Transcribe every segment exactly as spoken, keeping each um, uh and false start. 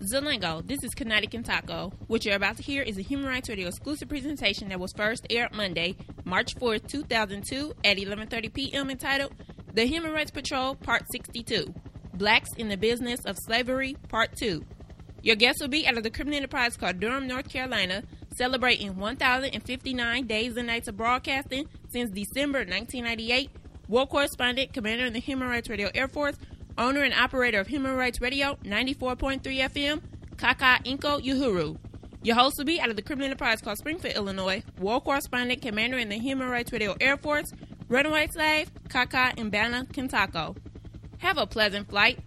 Zalingo, this is Kinetic and Taco. What you're about to hear is a Human Rights Radio exclusive presentation that was first aired Monday, March fourth, two thousand two at eleven thirty p.m. entitled The Human Rights Patrol, Part sixty-two, Blacks in the Business of Slavery, Part two. Your guests will be out of the Criminal Enterprise called Durham, North Carolina, celebrating one thousand fifty-nine days and nights of broadcasting since December nineteen ninety-eight, war correspondent, commander in the Human Rights Radio Air Force, owner and operator of Human Rights Radio, ninety-four point three F M, Kaka Inko Uhuru. Your host will be out of the Criminal Enterprise called Springfield, Illinois, war correspondent, commander in the Human Rights Radio Air Force, runaway slave, Kaka Mbana Kintako. Have a pleasant flight.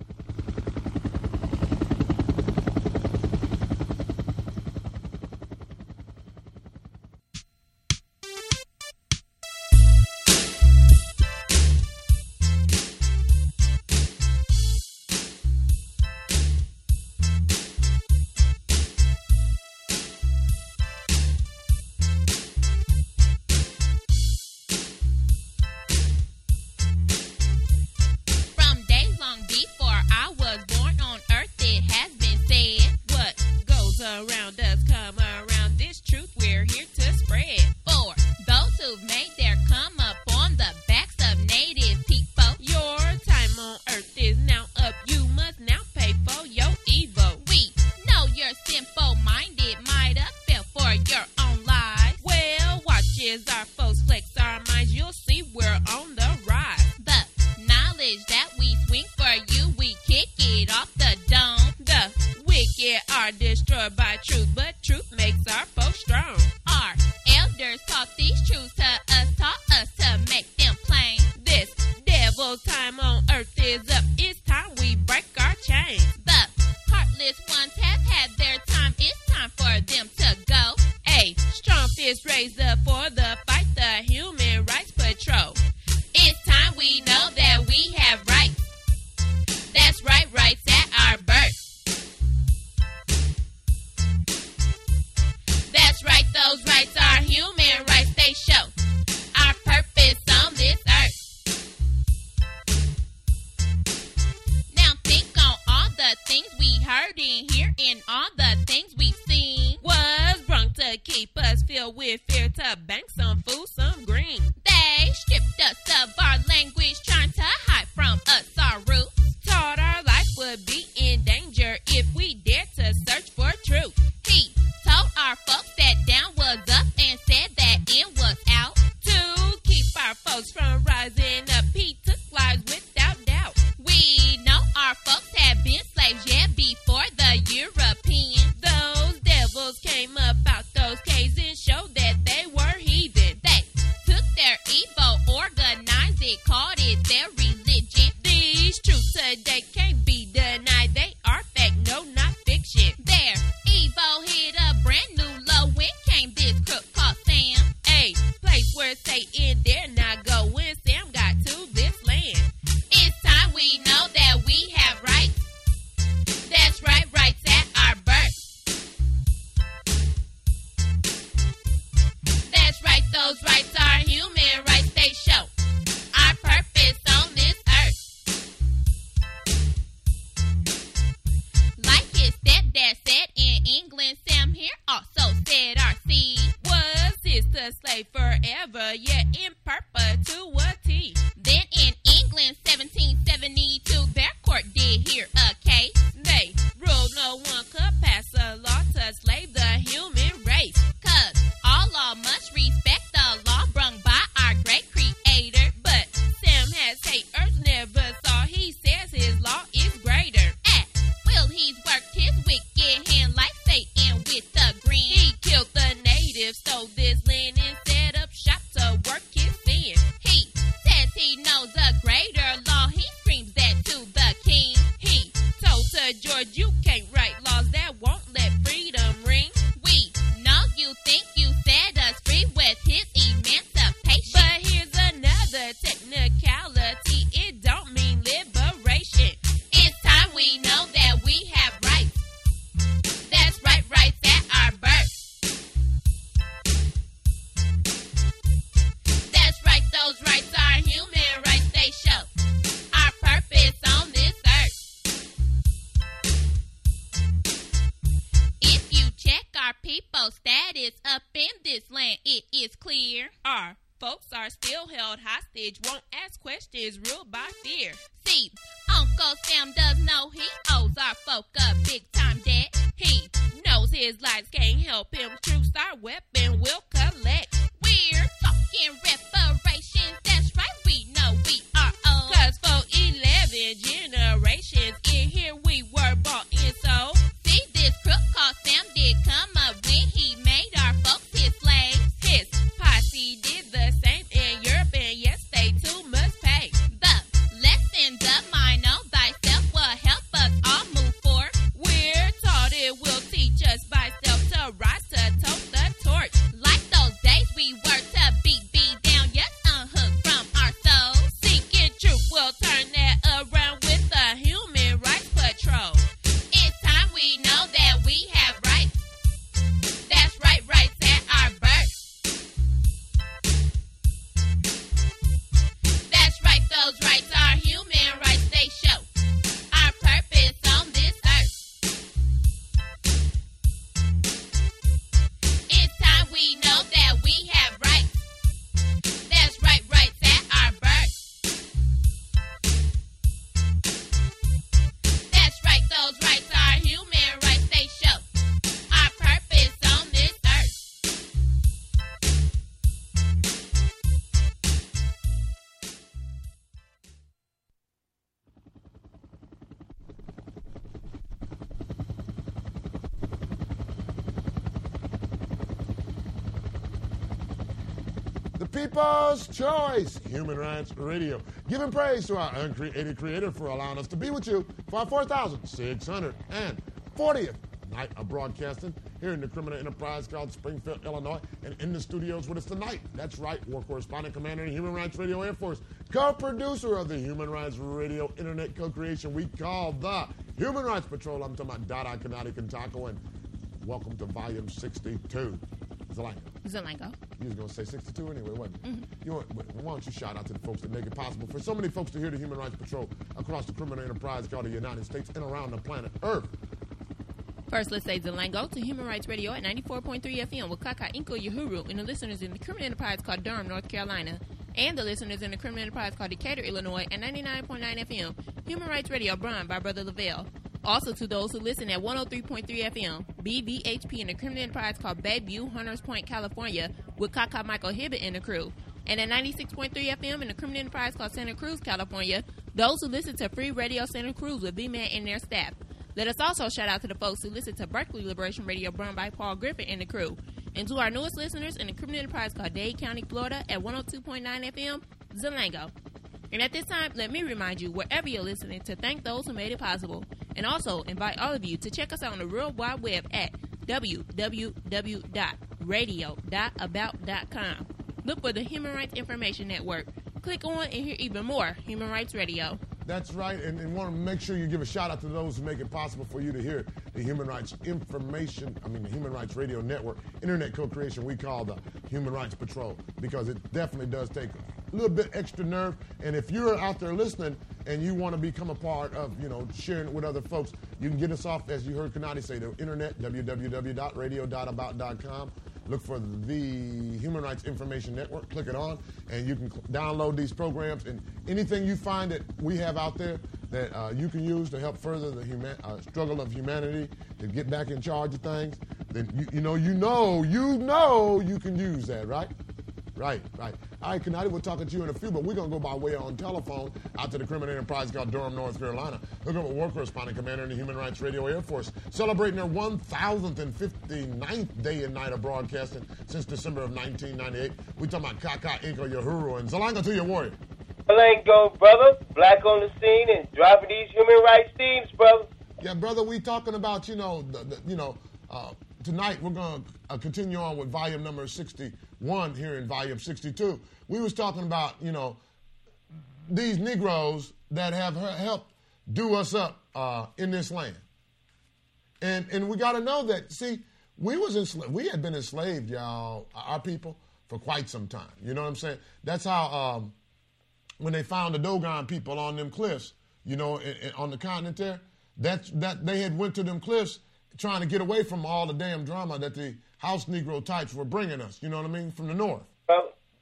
are still held hostage, won't ask questions, ruled by fear. See, Uncle Sam does know he owes our folk a big-time debt. He knows his lives can't help him. Troops, our weapon will collect. We're talking reparations, that's right, we know we are old. Cause for eleven generations, in here we were bought and sold. See, this crook called Sam did come up when he made our folks his slaves. His posse did the same in Europe, and yes, they too must pay. The lessons of mine on thyself will help us all move forward. We're taught it will teach us by self to rise to tote the torch. Like those days we were to beat beat down, yes, unhooked from our souls. Seeking truth will turn that around with the Human Rights Patrol. It's time we know that we have rights. That's right, rights at our birth. That's right, those rights are human rights, they show our purpose on this earth. It's time we know that we have rights. That's right, rights at our birth. That's right, those rights are human rights, they show our purpose on this earth. The People's Choice, Human Rights Radio. Giving praise to our uncreated creator for allowing us to be with you for our four thousand six hundred fortieth night of broadcasting here in the criminal enterprise called Springfield, Illinois. And in the studios with us tonight, that's right, War Correspondent Commander in Human Rights Radio Air Force, co-producer of the Human Rights Radio Internet co-creation we call the Human Rights Patrol. I'm talking about Dada Kanati Kintako, and welcome to Volume sixty-two. Zelenko. Zelenko. You was going to say sixty-two anyway, wasn't you? Mm-hmm. You want, why don't you shout out to the folks that make it possible for so many folks to hear the Human Rights Patrol across the criminal enterprise called the United States and around the planet Earth. First, let's say Zelenko to Human Rights Radio at ninety-four point three F M with Kaka Inko Uhuru and the listeners in the criminal enterprise called Durham, North Carolina, and the listeners in the criminal enterprise called Decatur, Illinois at ninety-nine point nine F M. Human Rights Radio run by Brother Lavelle. Also to those who listen at one oh three point three F M, B B H P in the criminal enterprise called Bayview, Hunters Point, California, with Kaka Michael Hibbett and the crew. And at ninety-six point three F M in the criminal enterprise called Santa Cruz, California, those who listen to Free Radio Santa Cruz with B-Man and their staff. Let us also shout out to the folks who listen to Berkeley Liberation Radio run by Paul Griffin and the crew. And to our newest listeners in the criminal enterprise called Dade County, Florida at one oh two point nine F M, Zelenko. And at this time, let me remind you, wherever you're listening, to thank those who made it possible. And also invite all of you to check us out on the World Wide Web at w w w dot radio dot about dot com. Look for the Human Rights Information Network. Click on and hear even more Human Rights Radio. That's right, and, and want to make sure you give a shout out to those who make it possible for you to hear the Human Rights Information, I mean the Human Rights Radio Network, internet co-creation we call the Human Rights Patrol, because it definitely does take a little bit extra nerve. And if you're out there listening and you want to become a part of, you know, sharing it with other folks, you can get us off, as you heard Kanati say, the internet, w w w dot radio dot about dot com. Look for the Human Rights Information Network, click it on, and you can cl- download these programs. And anything you find that we have out there that uh, you can use to help further the human, uh, struggle of humanity to get back in charge of things, then you, you know, you know, you know you can use that, right? Right, right. All right, Kanati, we'll talk to you in a few, but we're going to go by way on telephone out to the criminal enterprise called Durham, North Carolina. Hook up with War Correspondent Commander in the Human Rights Radio Air Force, celebrating their one thousand fifty-ninth day and night of broadcasting since December of nineteen ninety-eight. We're talking about Kaka Inko Uhuru and Zelenko to your warrior. Zelenko, brother, black on the scene and dropping these human rights themes, brother. Yeah, brother, we talking about, you know, the, the, you know, uh, tonight we're going to uh, continue on with volume number sixty-one here in volume sixty-two. We was talking about, you know, these Negroes that have helped do us up uh, in this land. And and we got to know that, see, we was enslaved. We had been enslaved, y'all, our people, for quite some time. You know what I'm saying? That's how, um, when they found the Dogon people on them cliffs, you know, in, in, on the continent there, that's, that they had went to them cliffs trying to get away from all the damn drama that the house Negro types were bringing us, you know what I mean, from the north. Brother,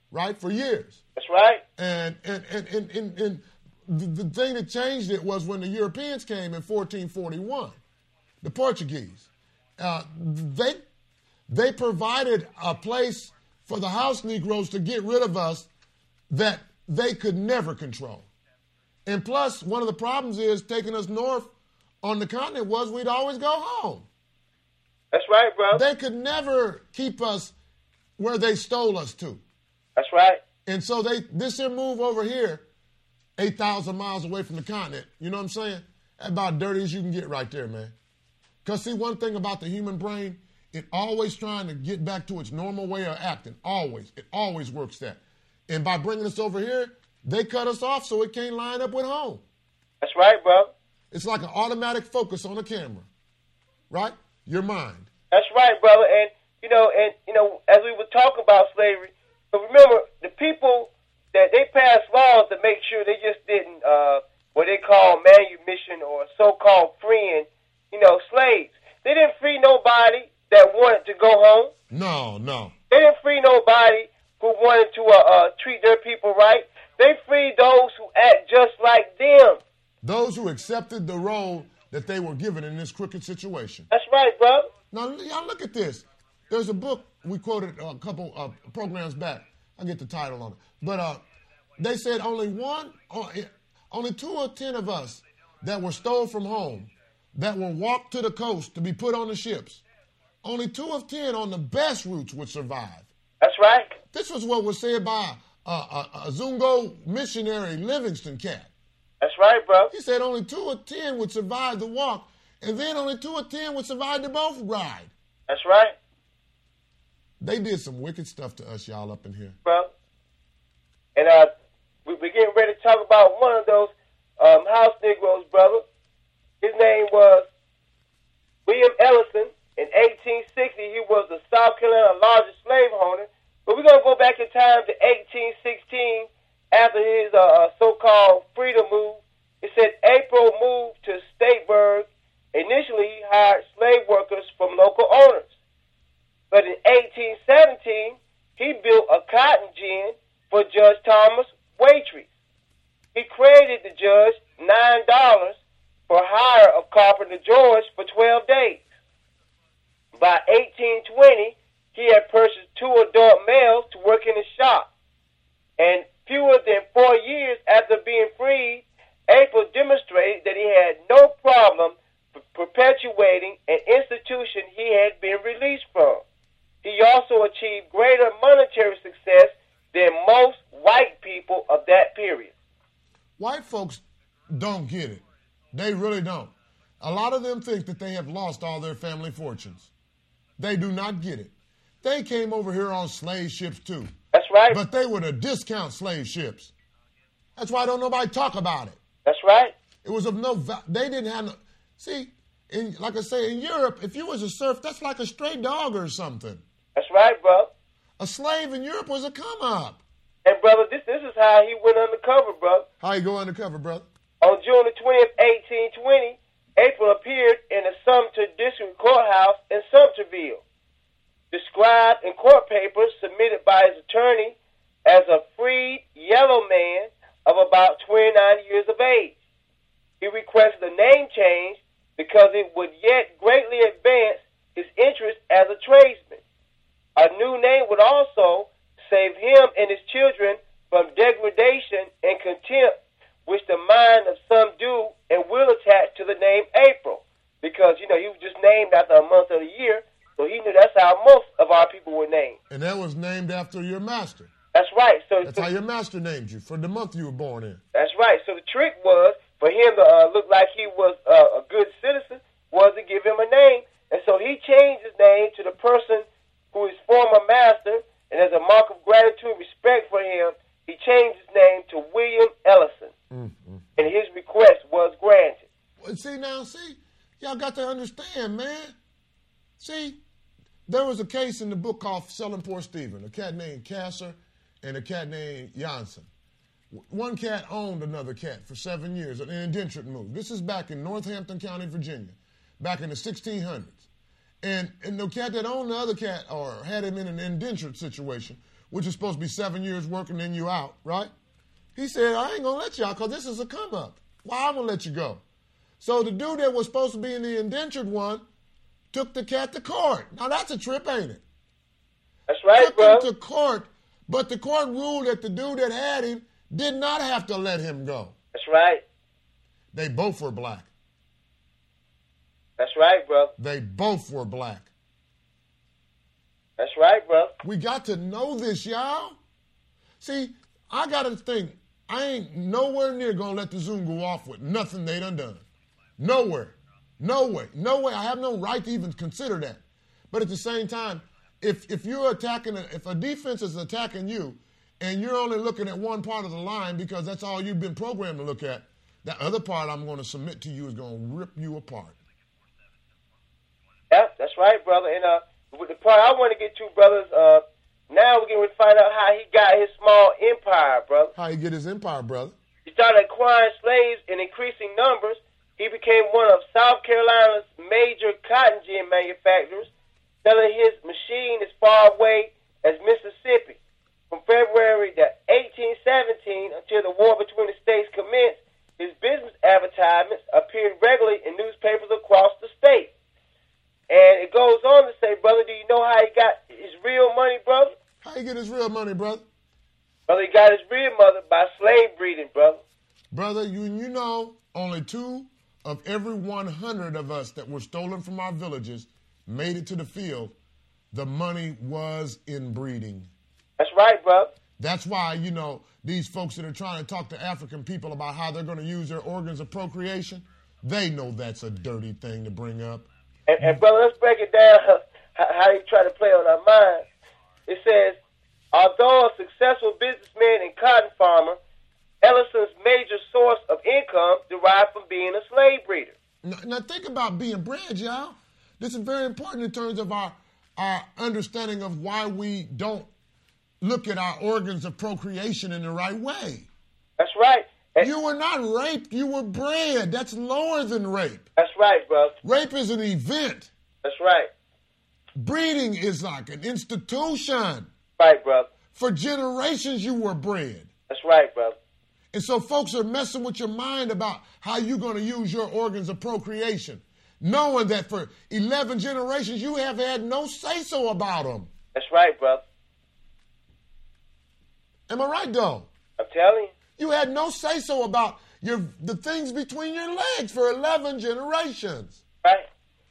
right, for years. That's right. And and and and, and, and the, the thing that changed it was when the Europeans came in fourteen forty-one, the Portuguese. Uh, they they provided a place for the house Negroes to get rid of us that they could never control. And plus, one of the problems is taking us north on the continent was we'd always go home. That's right, bro. They could never keep us where they stole us to. That's right. And so they this here move over here, eight thousand miles away from the continent, you know what I'm saying? That's about dirty as you can get right there, man. Because see, one thing about the human brain, it always trying to get back to its normal way of acting. Always. It always works that. And by bringing us over here, they cut us off so it can't line up with home. That's right, bro. It's like an automatic focus on the camera, right? Your mind. That's right, brother. And, you know, and you know, as we were talking about slavery, but remember, the people that they passed laws to make sure they just didn't, uh, what they call manumission or so-called freeing, you know, slaves. They didn't free nobody that wanted to go home. No, no. They didn't free nobody who wanted to uh, uh, treat their people right. They freed those who act just like them. Those who accepted the role that they were given in this crooked situation. That's right, bro. Now, y'all look at this. There's a book we quoted a couple of programs back. I get the title on it. But uh, they said only one, only two or ten of us that were stole from home, that were walked to the coast to be put on the ships, only two of ten on the best routes would survive. That's right. This was what was said by a, a, a Zungo missionary Livingston cat. That's right, bro. He said only two or ten would survive the walk, and then only two or ten would survive the boat ride. That's right. They did some wicked stuff to us, y'all, up in here. Bro. And uh, we, we're getting ready to talk about one of those um, house Negroes, brother. His name was William Ellison. In eighteen sixty, he was the South Carolina largest slaveholder. But we're going to go back in time to eighteen sixteen after his uh, so-called freedom move. It said April moved to Statesburg. Initially, he hired slave workers from local owners. But in eighteen seventeen, he built a cotton gin for Judge Thomas Waitrey. He credited the judge nine dollars for hire of Carpenter George for twelve days. By eighteen twenty, he had purchased two adult males to work in his shop. And fewer than four years after being freed, April demonstrated that he had no problem perpetuating an institution he had been released from. He also achieved greater monetary success than most white people of that period. White folks don't get it. They really don't. A lot of them think that they have lost all their family fortunes. They do not get it. They came over here on slave ships too. That's right. But they were the discount slave ships. That's why don't nobody talk about it. That's right. It was of no value. They didn't have no... See, in, like I say, in Europe, if you was a serf, that's like a stray dog or something. That's right, bro. A slave in Europe was a come-up. And, brother, this this is how he went undercover, bro. How you go undercover, brother? On June the twentieth, eighteen twenty, April appeared in the Sumter District Courthouse in Sumterville, described in court papers submitted by his attorney as a freed yellow man of about twenty-nine years of age. He requested a name change because it would yet greatly advance his interest as a tradesman. A new name would also save him and his children from degradation and contempt, which the mind of some do and will attach to the name April. Because, you know, he was just named after a month of the year, so he knew that's how most of our people were named. And that was named after your master. That's right. So That's so, how your master named you, for the month you were born in. That's right. So the trick was, for him to uh, look like he was uh, a good citizen, was to give him a name. And so he changed his name to the person who his former master, and as a mark of gratitude and respect for him, he changed his name to William Ellison. Mm-hmm. And his request was granted. Well, see, now, see, y'all got to understand, man. See, there was a case in the book called Selling Poor Stephen, a cat named Kasser and a cat named Janssen. One cat owned another cat for seven years, an indentured move. This is back in Northampton County, Virginia, back in the sixteen hundreds. And, and the cat that owned the other cat or had him in an indentured situation which is supposed to be seven years working, then you out, right? He said, I ain't going to let you out because this is a come-up. Why I'm going to let you go? So the dude that was supposed to be in the indentured one took the cat to court. Now, that's a trip, ain't it? That's right, took bro. him to court, but the court ruled that the dude that had him did not have to let him go. That's right. They both were black. That's right, bro. They both were black. That's right, bro. We got to know this, y'all. See, I got to think, I ain't nowhere near going to let the Zoom go off with nothing they done done. Nowhere. No way. No way. I have no right to even consider that. But at the same time, if if you're attacking, a, if a defense is attacking you and you're only looking at one part of the line because that's all you've been programmed to look at, that other part I'm going to submit to you is going to rip you apart. Yeah, that's right, brother. And uh, with the part I want to get to, brothers, uh, now we're going to find out how he got his small empire, brother. How he get his empire, brother? He started acquiring slaves in increasing numbers. He became one of South Carolina's major cotton gin manufacturers, selling his machine as far away as Mississippi. From February to eighteen seventeen until the war between the states commenced, his business advertisements appeared regularly in newspapers across the state. And it goes on to say, brother, do you know how he got his real money, brother? How he get his real money, brother? Brother, he got his real mother by slave breeding, brother. Brother, you you know only two of every one hundred of us that were stolen from our villages made it to the field. The money was in breeding. That's right, brother. That's why, you know, these folks that are trying to talk to African people about how they're going to use their organs of procreation, they know that's a dirty thing to bring up. And, and brother, let's break it down how, how they try to play on our minds. It says, although a successful businessman and cotton farmer, Ellison's major source of income derived from being a slave breeder. Now, now think about being bred, y'all. This is very important in terms of our, our understanding of why we don't look at our organs of procreation in the right way. That's right. And you were not raped, you were bred. That's lower than rape. that's right, brother. Rape is an event. That's right. Breeding is like an institution. Right, brother. For generations you were bred. That's right, brother. And so folks are messing with your mind about how you're going to use your organs of procreation, knowing that for eleven generations you have had no say-so about them. That's right, brother. Am I right, though? I'm telling you. You had no say-so about your the things between your legs for eleven generations. Right.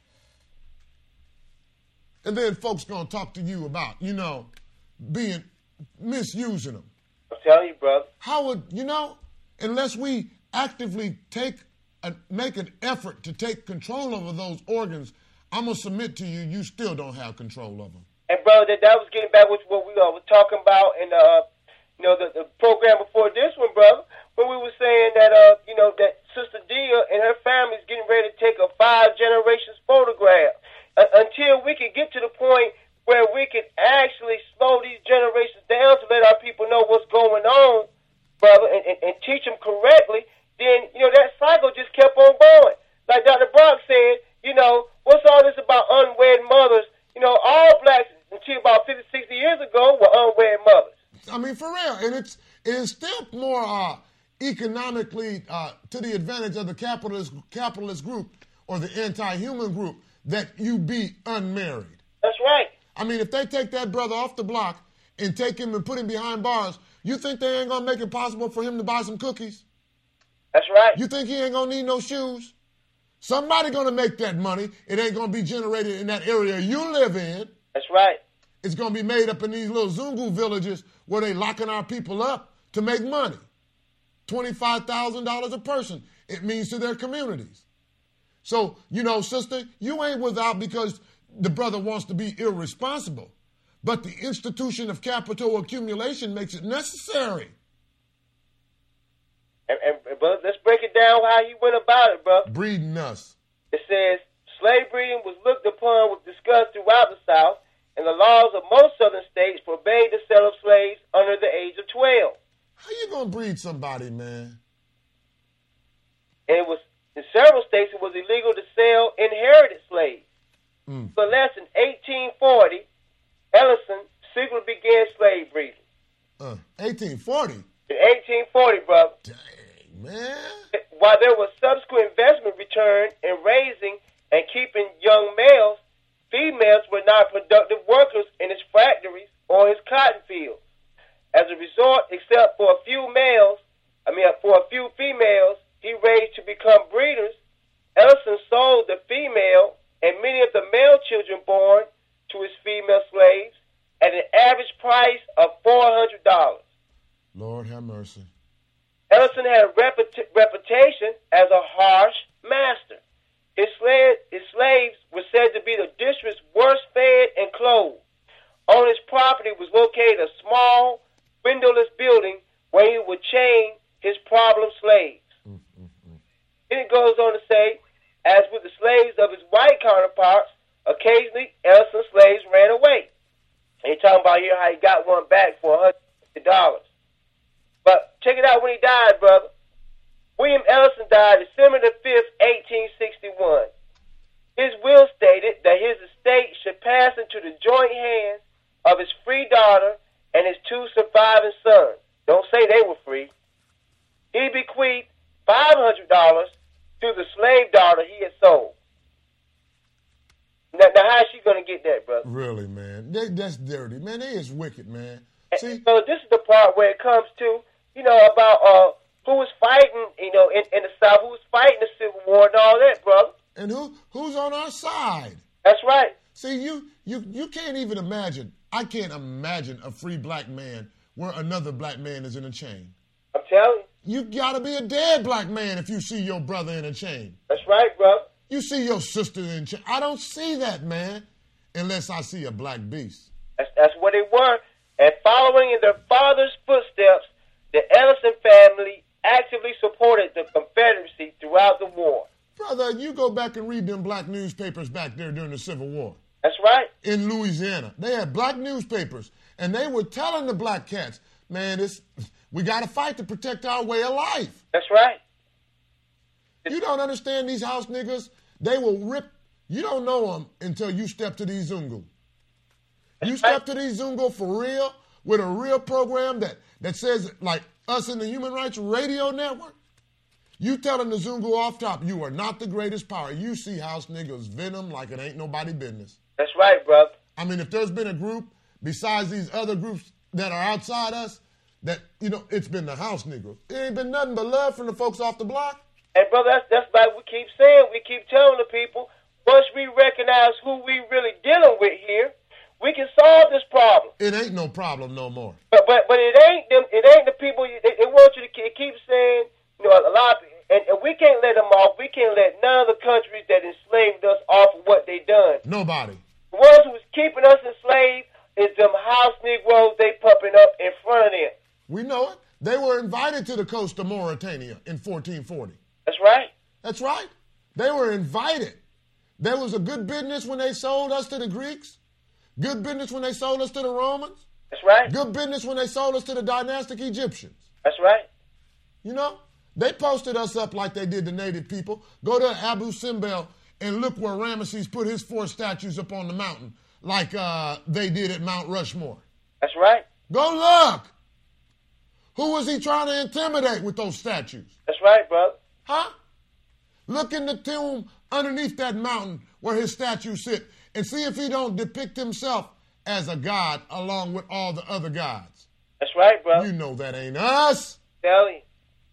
And then folks going to talk to you about, you know, being, misusing them. I'm telling you, brother. How would, you know, unless we actively take, a, make an effort to take control over those organs, I'm going to submit to you, you still don't have control of them. And brother, that, that was getting back with what we uh, were talking about in uh, you know, the, the program before this one, brother, when we were saying that, uh, you know, that Sister Dia and her family is getting ready to take a five generations photograph. Uh, until we can get to the point where we can actually slow these generations down to let our people know what's going on, brother, and, and, and teach them correctly, then, you know, that cycle just kept on going. Like Doctor Brock said, you know, what's all this about unwed mothers? You know, all blacks until about fifty, sixty years ago were unwed mothers. I mean, for real. And it's, it is still more uh, economically uh, to the advantage of the capitalist, capitalist group or the anti-human group that you be unmarried. That's right. I mean, if they take that brother off the block and take him and put him behind bars, you think they ain't going to make it possible for him to buy some cookies? That's right. You think he ain't going to need no shoes? Somebody going to make that money. It ain't going to be generated in that area you live in. That's right. It's going to be made up in these little Zungu villages where they locking our people up to make money. twenty-five thousand dollars a person, it means to their communities. So, you know, sister, you ain't without because the brother wants to be irresponsible. But the institution of capital accumulation makes it necessary. And, and brother, let's break it down how he went about it, brother. Breeding us. It says, slave breeding was looked upon, was discussed throughout the South, and the laws of most southern states forbade the sale of slaves under the age of twelve. How you going to breed somebody, man? And it was, in several states, it was illegal to sell inherited slaves. Mm. So less than eighteen forty, Ellison secretly began slave breeding. Uh, eighteen forty? In eighteen forty, brother. Dang, man. While there was subsequent investment return in raising and keeping young males, females were not productive workers in his factories or his cotton fields. As a result, except for a few males, I mean, for a few females he raised to become breeders, Ellison sold the female and many of the male children born to his female slaves at an average price of four hundred dollars. Lord have mercy. Ellison had a reput- reputation as a harsh master. His, slave, his slaves were said to be the district's worst fed and clothed. On his property was located a small, windowless building where he would chain his problem slaves. Mm, mm, mm. Then it goes on to say, as with the slaves of his white counterparts, occasionally Ellison's slaves ran away. And he's talking about here how he got one back for one hundred fifty dollars. But check it out when he died, brother. William Ellison died December the fifth, eighteen sixty-one. His will stated that his estate should pass into the joint hands of his free daughter and his two surviving sons. Don't say they were free. He bequeathed five hundred dollars to the slave daughter he had sold. Now, now how's she going to get that, brother? Really, man. They, that's dirty. Man, they is wicked, man. See? And so this is the part where it comes to, you know, about uh, who was fighting, you know, in, in the South, who was fighting the Civil War and all that, brother. And who who's on our side? That's right. See, you you you can't even imagine. I can't imagine a free black man where another black man is in a chain. I'm telling you. You gotta be a dead black man if you see your brother in a chain. That's right, brother. You see your sister in a chain. I don't see that, man, unless I see a black beast. That's, that's what they were. And following in their father's footsteps, the Ellison family actively supported the Confederacy throughout the war. Brother, you go back and read them black newspapers back there during the Civil War. That's right. In Louisiana. They had black newspapers, and they were telling the black cats, man, this, we got to fight to protect our way of life. That's right. You don't understand these house niggas? They will rip. You don't know them until you step to these Zungu. You step to these Zungu for real, with a real program that, that says, like us in the Human Rights Radio Network, you telling the Zungu off top, you are not the greatest power. You see house niggas venom like it ain't nobody business. That's right, brother. I mean, if there's been a group besides these other groups that are outside us, that, you know, it's been the house niggas. It ain't been nothing but love from the folks off the block. And, brother, that's, that's like we keep saying. We keep telling the people, once we recognize who we really dealing with here, we can solve this problem. It ain't no problem no more. But but but it ain't them. It ain't the people. They, they want you to keep, keep saying, you know, a lot. Of, and, and we can't let them off. We can't let none of the countries that enslaved us off of what they done. Nobody. The ones who was keeping us enslaved is them house Negroes they pumping up in front of them. We know it. They were invited to the coast of Mauritania in fourteen forty. That's right. That's right. They were invited. There was a good business when they sold us to the Greeks. Good business when they sold us to the Romans. That's right. Good business when they sold us to the dynastic Egyptians. That's right. You know, they posted us up like they did the native people. Go to Abu Simbel and look where Ramesses put his four statues up on the mountain like uh, they did at Mount Rushmore. That's right. Go look. Who was he trying to intimidate with those statues? That's right, brother. Huh? Look in the tomb underneath that mountain where his statues sit and see if he don't depict himself as a god along with all the other gods. That's right, brother. You know that ain't us. Tell you.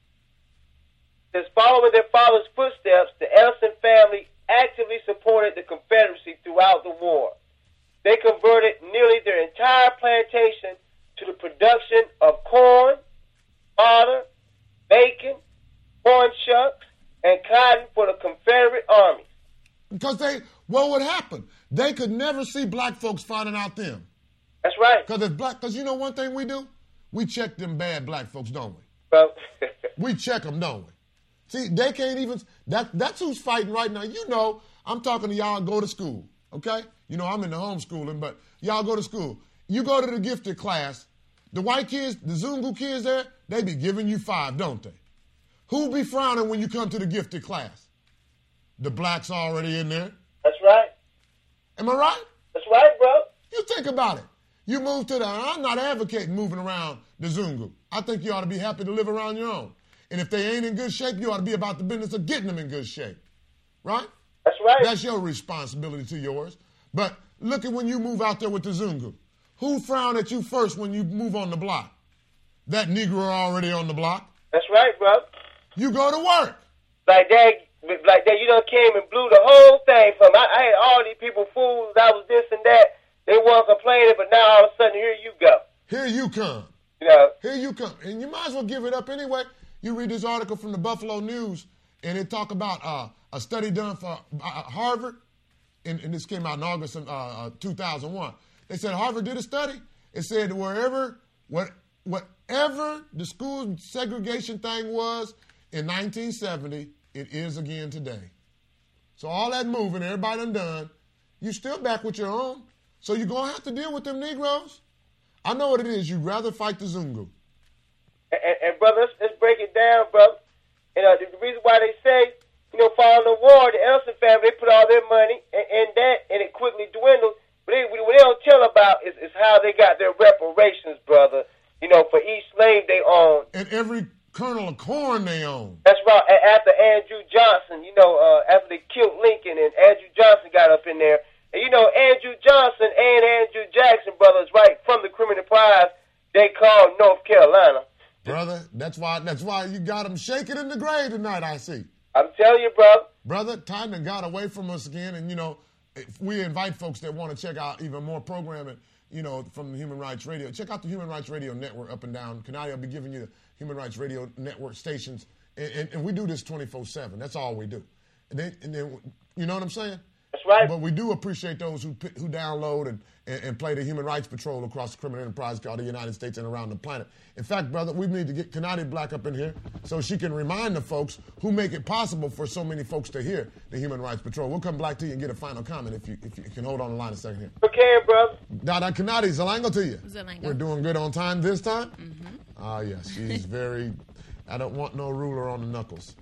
Since following their father's footsteps, the Ellison family actively supported the Confederacy throughout the war. They converted nearly their entire plantation to the production of corn, fodder, bacon, corn shucks, and cotton for the Confederate armies. Because they, what would happen? They could never see black folks finding out them. That's right. Because if black, because you know one thing we do? We check them bad black folks, don't we? Well, we check them, don't we? See, they can't even, that, that's who's fighting right now. You know, I'm talking to y'all go to school, okay? You know, I'm in the homeschooling, but y'all go to school. You go to the gifted class, the white kids, the Zungu kids there, they be giving you five, don't they? Who be frowning when you come to the gifted class? The blacks already in there. That's right. Am I right? That's right, bro. You think about it. You move to the, I'm not advocating moving around the Zungu. I think you ought to be happy to live around your own. And if they ain't in good shape, you ought to be about the business of getting them in good shape. Right? That's right. That's your responsibility to yours. But look at when you move out there with the Zungu. Who frowned at you first when you move on the block? That Negro already on the block. That's right, brother. You go to work. Like that, like that, you done came and blew the whole thing from. I, I had all these people fooled. I was this and that. They weren't complaining, but now all of a sudden, here you go. Here you come. You know. Here you come. And you might as well give it up anyway. You read this article from the Buffalo News, and it talk about uh, a study done for uh, Harvard, and, and this came out in August of uh, two thousand one. They said Harvard did a study. It said wherever, what, whatever the school segregation thing was in nineteen seventy, it is again today. So all that moving, everybody done done, you still back with your own. So you're going to have to deal with them Negroes. I know what it is. You'd rather fight the Zungu. And, and, and brother, let's, let's break it down, brother. And uh, the, the reason why they say, you know, following the war, the Ellison family, they put all their money in, in that, and it quickly dwindled. But they, what they don't tell about is, is how they got their reparations, brother. You know, for each slave they owned. And every kernel of corn they own. That's right. And after Andrew Johnson, you know, uh, after they killed Lincoln and Andrew Johnson got up in there. And, you know, Andrew Johnson and Andrew Jackson, brothers, right from the Criminal Prize, they called North Carolina. Brother, that's why that's why you got them shaking in the grave tonight, I see. I'm telling you, brother. Brother, time done got away from us again. And, you know, if we invite folks that want to check out even more programming, you know, from the Human Rights Radio. Check out the Human Rights Radio Network up and down. Kanadi will be giving you the Human Rights Radio Network stations. And, and, and we do this twenty-four seven. That's all we do. And then, and then, you know what I'm saying? That's right. But we do appreciate those who who download and, and, and play the Human Rights Patrol across the criminal enterprise called the United States and around the planet. In fact, brother, we need to get Kanadi Black up in here so she can remind the folks who make it possible for so many folks to hear the Human Rights Patrol. We'll come back to you and get a final comment if you if you can hold on the line a second here. Okay, brother. Dada Kanadi, Zalango to you. Zalango. We're doing good on time this time? Mm-hmm. Ah, yes. She's very, I don't want no ruler on the knuckles.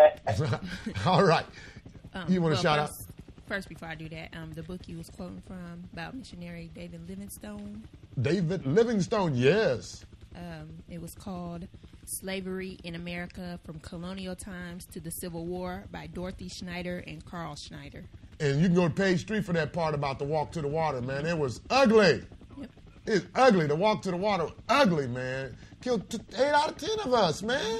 All right. Um, You want to well, shout first, out? First, before I do that, um, the book you was quoting from about missionary David Livingstone. David Livingstone, yes. Um, it was called Slavery in America from Colonial Times to the Civil War by Dorothy Schneider and Carl Schneider. And you can go to page three for that part about the walk to the water, man. It was ugly. Yep. It's ugly. The walk to the water was ugly, man. Killed t- eight out of ten of us, man.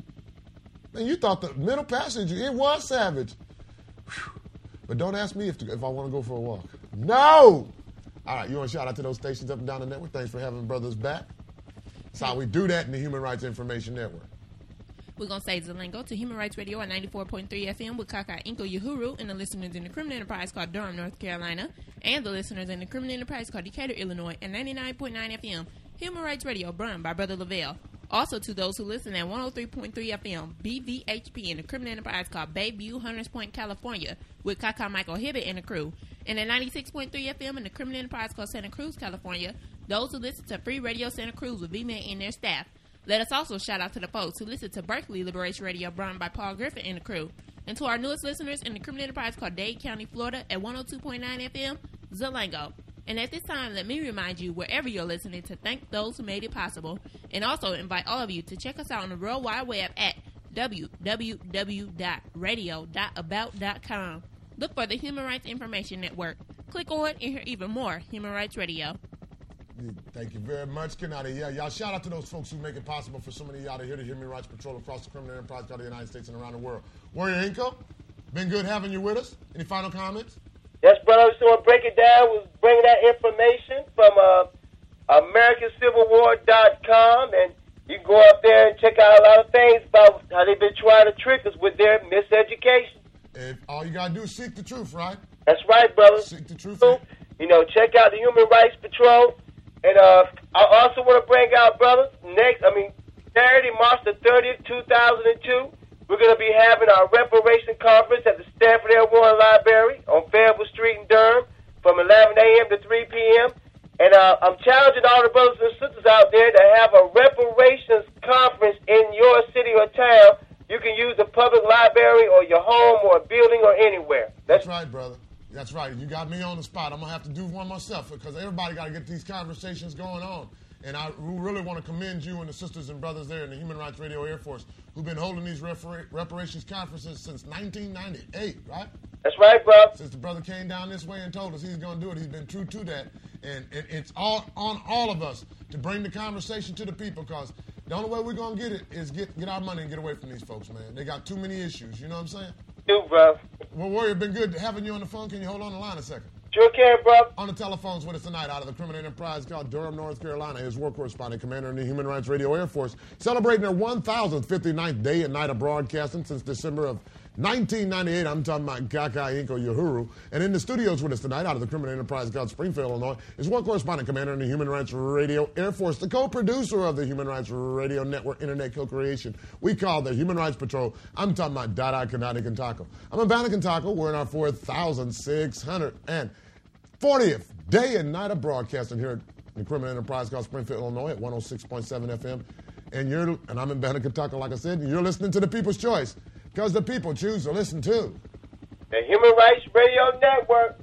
And you thought the middle passenger, it was savage. Whew. But don't ask me if to, if I want to go for a walk. No! All right, you want to shout out to those stations up and down the network? Thanks for having brothers back. That's how we do that in the Human Rights Information Network. We're going to say Zalango to Human Rights Radio at ninety-four point three F M with Kaka Inko Uhuru and the listeners in the criminal enterprise called Durham, North Carolina, and the listeners in the criminal enterprise called Decatur, Illinois at ninety-nine point nine F M. Human Rights Radio, run by Brother Lavelle. Also to those who listen at one oh three point three F M, B V H P in the criminal enterprise called Bayview, Hunters Point, California, with Kaka Michael Hibbett and the crew. And at ninety-six point three F M in the criminal enterprise called Santa Cruz, California, those who listen to Free Radio Santa Cruz with V-Man and their staff. Let us also shout out to the folks who listen to Berkeley Liberation Radio, run by Paul Griffin and the crew. And to our newest listeners in the criminal enterprise called Dade County, Florida at one oh two point nine F M, Zalango. And at this time, let me remind you, wherever you're listening, to thank those who made it possible, and also invite all of you to check us out on the World Wide Web at w w w dot radio dot about dot com. Look for the Human Rights Information Network. Click on and hear even more Human Rights Radio. Thank you very much, Kanadi. Yeah, y'all shout out to those folks who make it possible for so many of y'all to hear the Human Rights Patrol across the criminal enterprise called the United States and around the world. Warrior Inko, been good having you with us. Any final comments? Yes, brother. I just want to break it down. We're bringing that information from uh, American Civil War dot com, and you can go up there and check out a lot of things about how they've been trying to trick us with their miseducation. If all you got to do is seek the truth, right? That's right, brother. Seek the truth. You know, check out the Human Rights Patrol. And uh, I also want to bring out, brother, next, I mean, Saturday, March the thirtieth, two thousand two, we're going to be having our reparation conference at the Stanford L. Warren Library on Fayetteville Street in Durham from eleven a.m. to three p.m. And uh, I'm challenging all the brothers and sisters out there to have a reparations conference in your city or town. You can use the public library or your home or building or anywhere. That's, That's right, brother. That's right. You got me on the spot. I'm going to have to do one myself because everybody got to get these conversations going on. And I really want to commend you and the sisters and brothers there in the Human Rights Radio Air Force who've been holding these repar- reparations conferences since nineteen ninety-eight, right? That's right, bro. Since the brother came down this way and told us he's going to do it, he's been true to that. And it, it's all on all of us to bring the conversation to the people because the only way we're going to get it is get, get our money and get away from these folks, man. They got too many issues. You know what I'm saying? You, bro. Well, Warrior, been good having you on the phone. Can you hold on the line a second? Sure can, bro. On the telephones with us tonight out of the criminal enterprise called Durham, North Carolina, his war correspondent, commander in the Human Rights Radio Air Force, celebrating their one thousand fifty-ninth day and night of broadcasting since December of nineteen ninety-eight. I'm talking about Kaka Inko Uhuru. And in the studios with us tonight out of the criminal enterprise called Springfield, Illinois, is war correspondent, commander in the Human Rights Radio Air Force, the co-producer of the Human Rights Radio Network Internet co-creation we call the Human Rights Patrol. I'm talking about Dada Kanani Kantako. I'm in Banna Kantako. We're in our four thousand six hundred fortieth day and night of broadcasting here at the criminal enterprise called Springfield, Illinois at one oh six point seven F M. And you're and I'm in Banna Kantako, like I said, and you're listening to the People's Choice because the people choose to listen to the Human Rights Radio Network.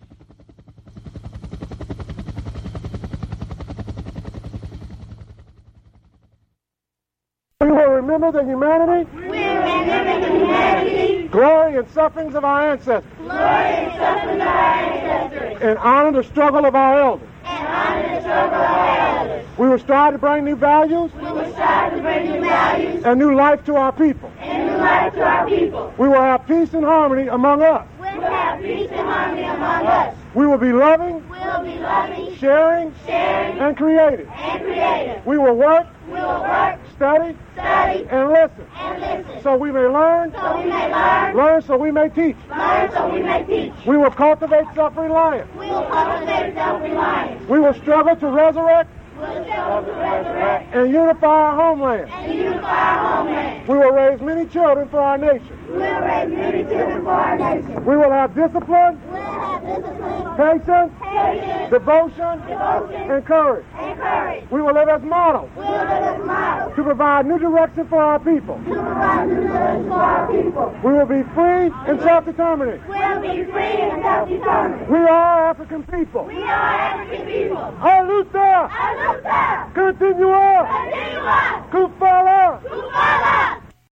We will remember the humanity, we will remember the humanity, glory and sufferings of our ancestors, glory and sufferings of our ancestors, and honor the struggle of our elders. and honor the struggle of our elders. We will strive to bring new values We will strive to bring new values and new life to our people. and new life to our people. We will have peace and harmony among us. We'll have peace and harmony among us. We will be loving, We'll be loving, sharing, sharing, and creative. and creative. We will work, We will work, study, study, and listen and listen, so we may learn, so we may learn, learn so we may teach. learn so we may teach. We will cultivate self-reliance. We will cultivate self-reliance. We will struggle to resurrect We'll struggle to resurrect and unify our homeland. and unify our homeland. We will raise many children for our nation. We'll raise many children for our nation. We will have discipline, We'll have discipline, patience, patience, devotion, devotion, and courage. and courage. We will live as models We'll live as models to provide new direction for our people. to provide new direction for our people. We will be free and self-determined. We'll be free and self-determined. We are African people. We are African people. A luta, A luta, continua, continua, Kufala, Kufala,